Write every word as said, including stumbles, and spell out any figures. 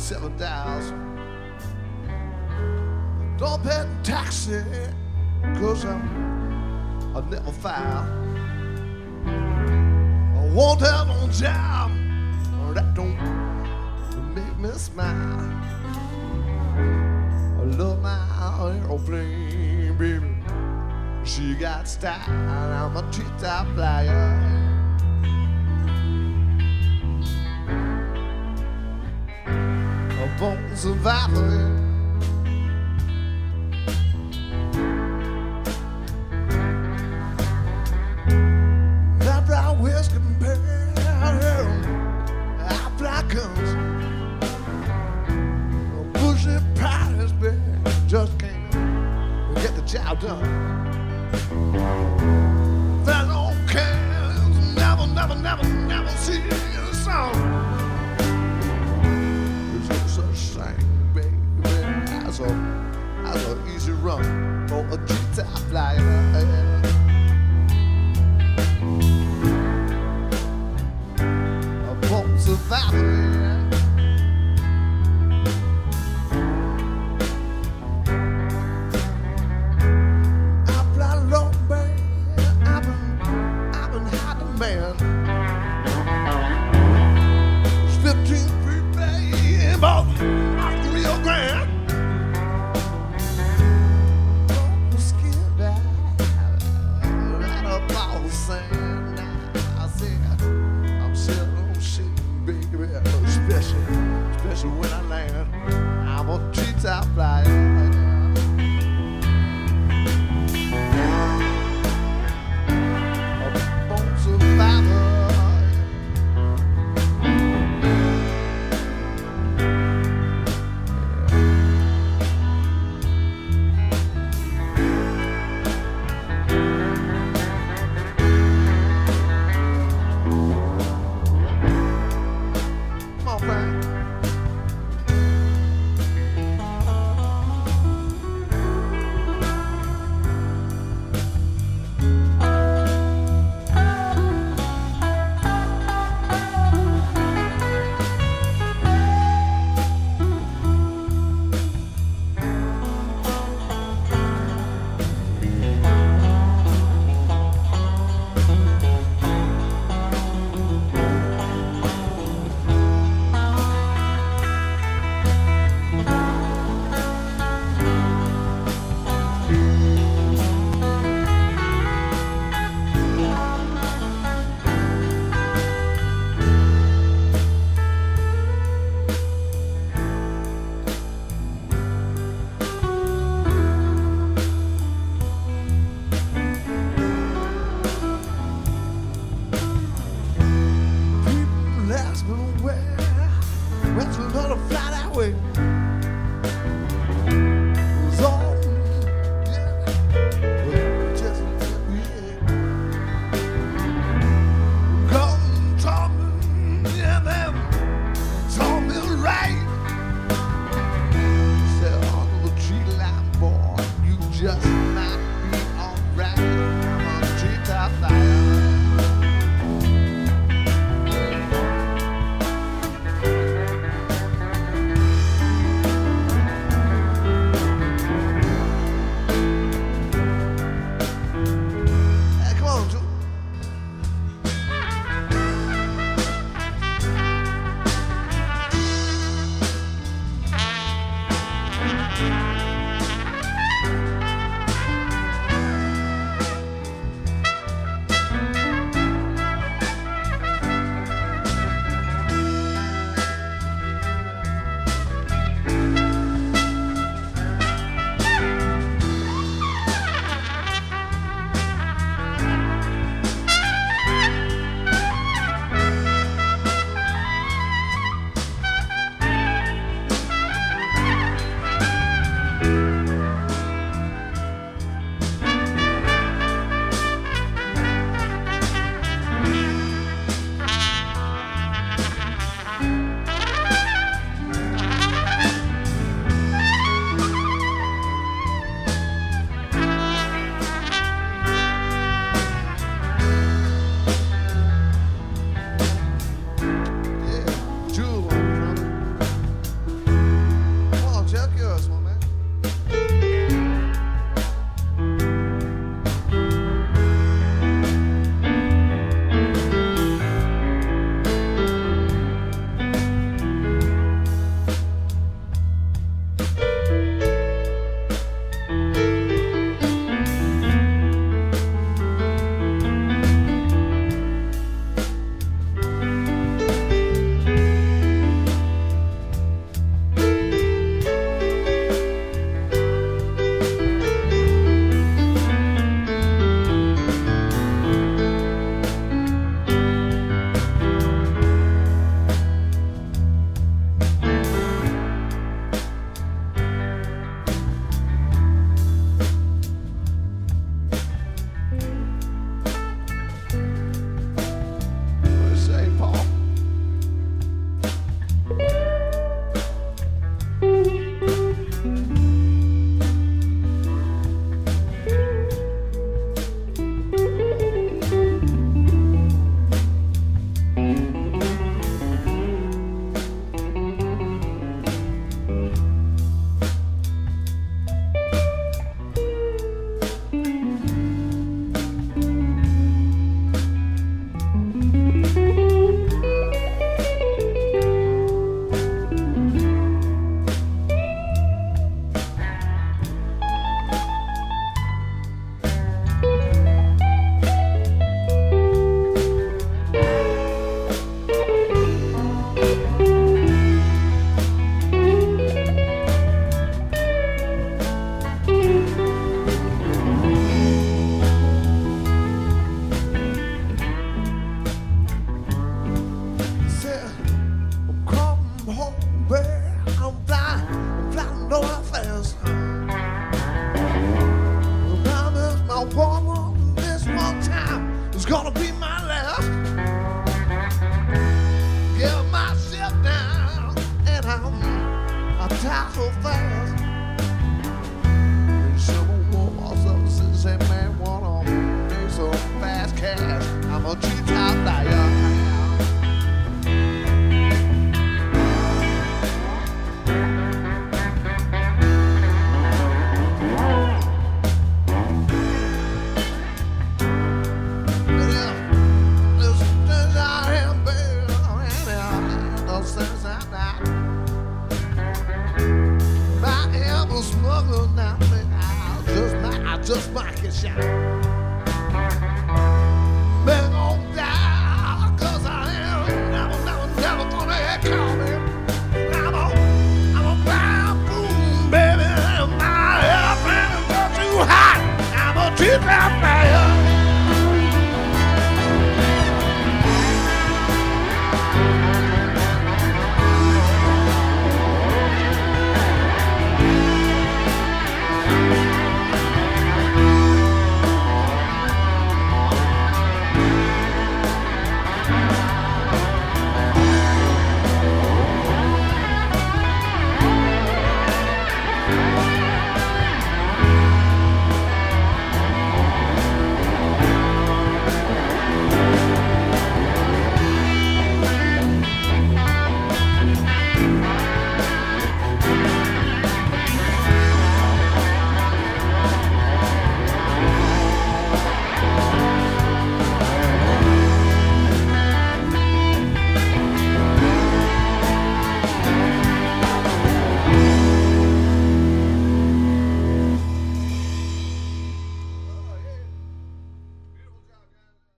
seven thousand. Don't pay the taxi, cause I'm, I never file. I won't have no job, that don't make me smile. I love my aeroplane, baby. She got style, I'm a treetop flyer. A born survivor. That brown whiskey pearl, I fly guns. A bushy prize, baby, just can't get the job done. That old can never, never, never, never see the sun. There's no such thing, baby, as a, as an easy run for a treetop flyer. A born survivor. Man, it's fifteen feet bay, about my Rio Grande. Oh, the skin dive, right up all the sand. I said, I'm sitting on shit, baby, special, special when I land. I'm a treetop flyer. Gonna be my last. Get myself down, and I'm I die so fast. Some more officers say, man, wanna make some fast cash. I'm a G-top liar. Smuggler now, I just might, I just might get shot.